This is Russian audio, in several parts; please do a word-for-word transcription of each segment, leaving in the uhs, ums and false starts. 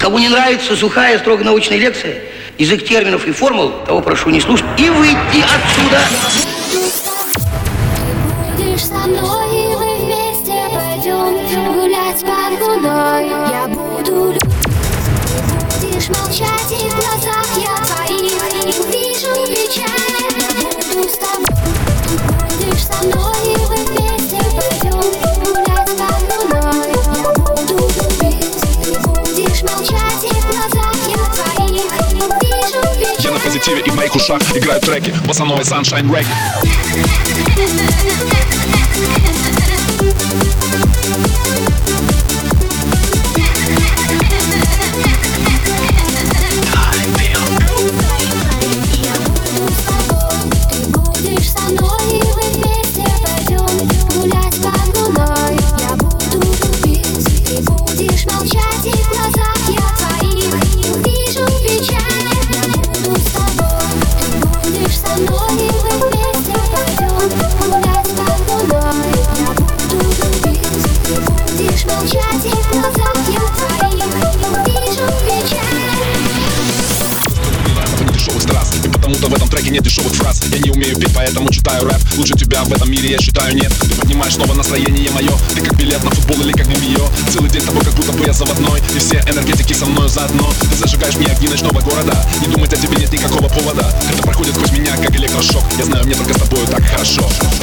Кому не нравится сухая, строго научная лекция, язык терминов и формул, того прошу не слушать и выйти отсюда. Ты будешь со мной, и мы вместе пойдем гулять под луной. Я буду любить, ты будешь молчать, и в глазах я твоих увижу печаль. Я буду с тобой, ты будешь со мной, и мы вместе пойдем гулять под луной. Я буду любить, ты будешь молчать, и в глазах я твоих увижу печаль. Я на позитиве, и в моих ушах играют треки босановой Sunshine Reggae. В этом треке нет дешевых фраз. Я не умею петь, поэтому читаю рэп. Лучше тебя в этом мире, я считаю, нет. Ты поднимаешь снова настроение мое. Ты как билет на футбол или как Мимио. Целый день тобой, как будто бы я заводной. И все энергетики со мною заодно. Ты зажигаешь мне огни ночного города. Не думать о тебе нет никакого повода. Это проходит сквозь меня, как электрошок. Я знаю, мне только с тобою так хорошо.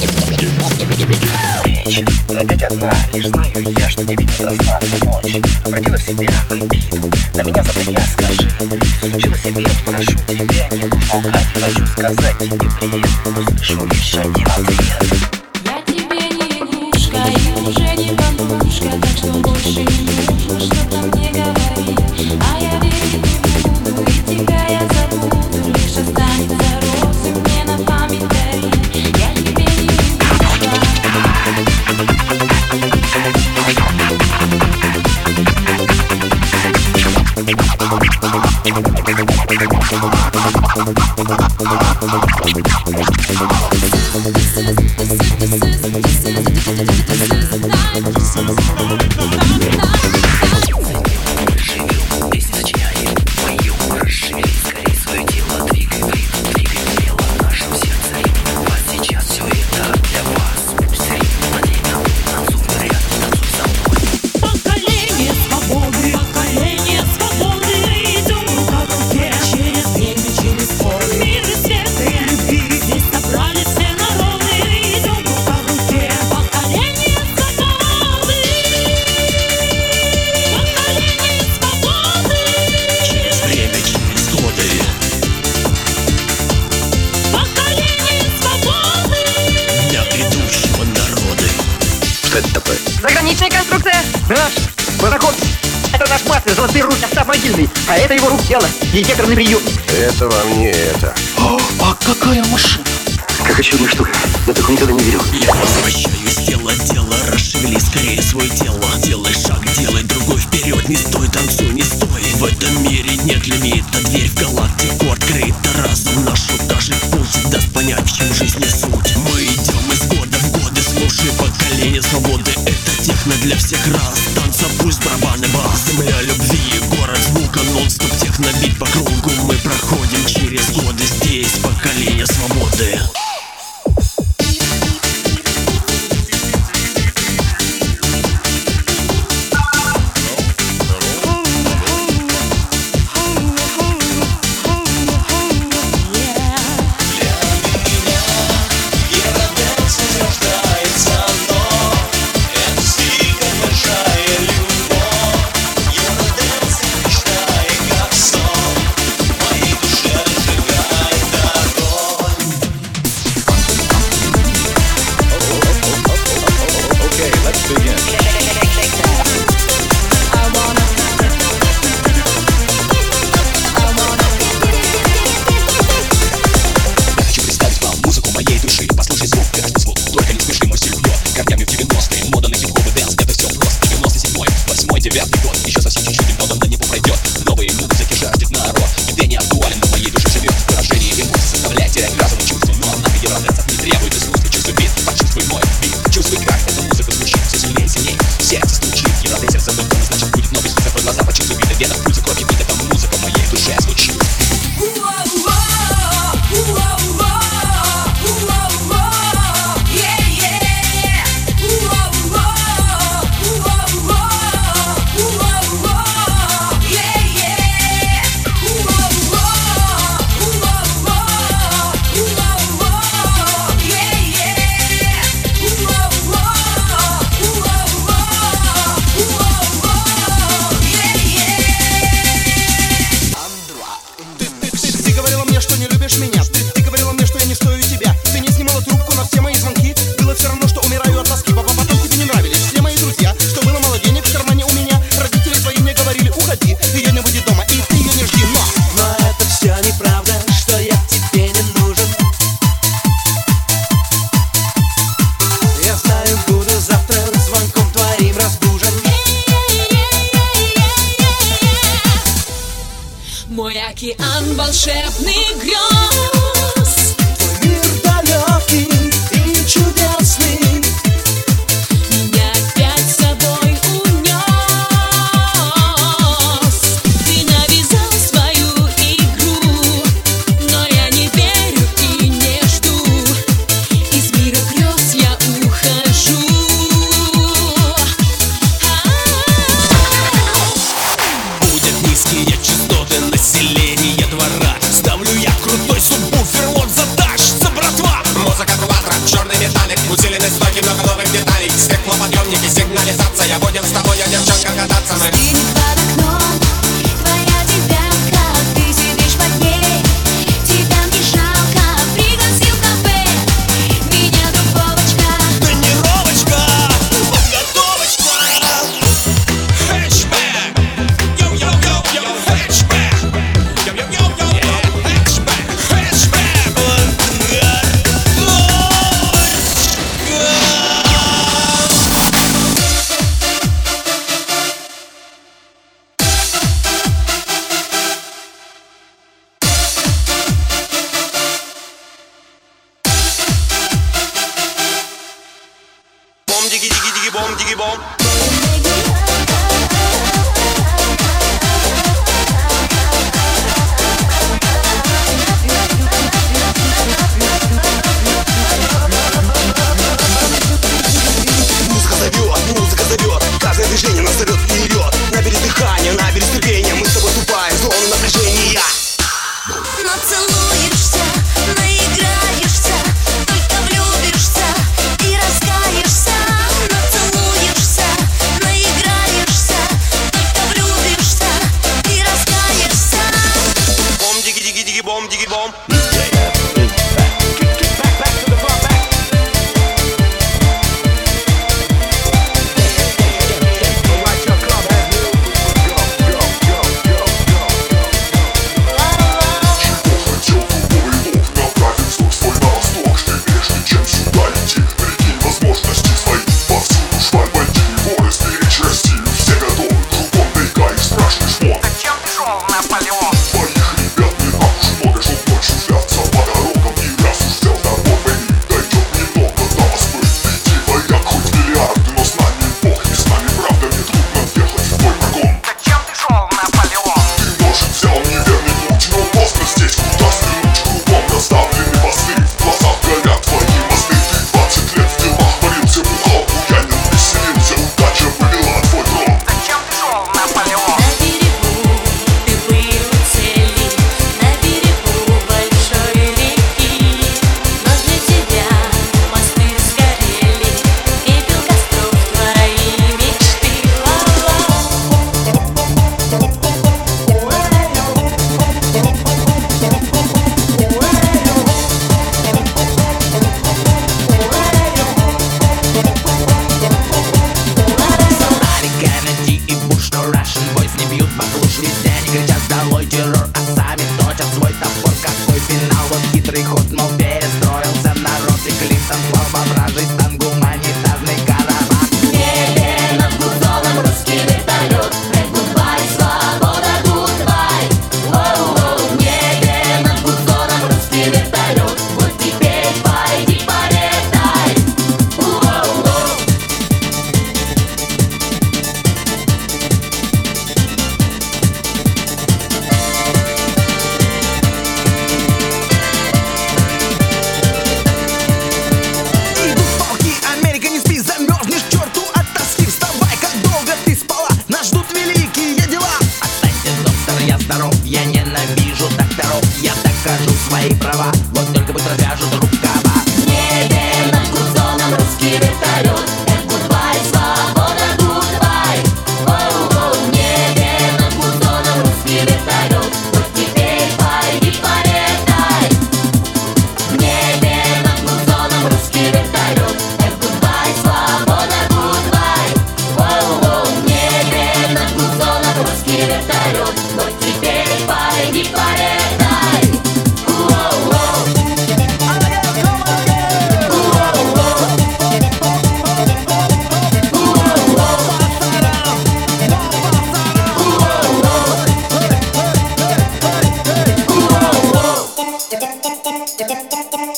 Опять одна, лишь знаю я, что не видит до сна ночь. Обратила в себя бит, на меня забыли, скажи. Жила себе, прошу тебя, не пугать. Хочу сказать тебе привет, услышу лишь один ответ. Я тебе не игрушка и уже не бабушка, так что больше не нужно что-то мне говорить. А я верить не буду, и тебя я забуду, лишь останется розы мне на память дарить. Я тебе не игрушка. Заграничная конструкция. Наш пароход. Это наш мастер, золотые руки, штаб могильный. А это его рук дело, инъекторный прием. Это вам не это. О, а какая машина? Какая чудная штука. Я такого никогда не видел. Я возвращаюсь, дело, дело, расшевели скорее свое тело. Делай шаг, делай другой вперед. Не стой, танцуй, не стой. В этом мире нет лимита. Дверь в галактику открыта. Разум наш укажет путь, даст понять, в чем жизнь не суть. Мы идем из года в годы, слушай поколение свободы. Это техно для всех раз. Танца, пульс, барабаны, бас. Земля любви, город звука, нон-стоп технобит по кругу. Мы проходим через годы, здесь поколение свободы. ее не будет дома, и ты ее не жди, но Но это все неправда, что я тебе не нужен. Я знаю, буду завтра звонком твоим разбужен. Мой океан волшебных грез, Твой мир далекий и чудесный. меня опять с собой унес. Ты навязал свою игру, но я не верю и не жду. Из мира грез я ухожу. Будет низкие частоты населения двора. Ставлю я крутой субвуфер, вот задашься, братва. Музыка квадро, черный металлик, усиленный стойки, много новых деталей. Стеклоподъемники, сигнализация. Будем с тобой, девчонка, кататься мы. Стынет под окном твоя девятка, ты сидишь под ней, тебя не жалко. Пригласил в кафе меня дубовочка. Тренировочка, подготовочка. Хэтчбэк, йоу-йоу-йоу-йоу, хэтчбэк, йоу-йоу-йоу-йоу, хэтчбэк, хэтчбэк. Бом, диги, диги, диги, бом, диги, бом. Музыка зовет, музыка зовет, каждое движение нас зовет вперед. Набери дыхание, набери терпение, мы с тобой ступаем в зону напряжения. Нацелуешься, наиграешься, только влюбишься и раскаешься. Нацелуешься,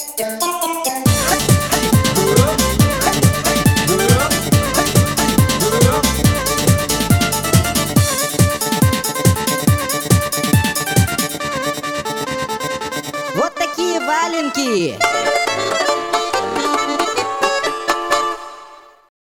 Вот такие валенки.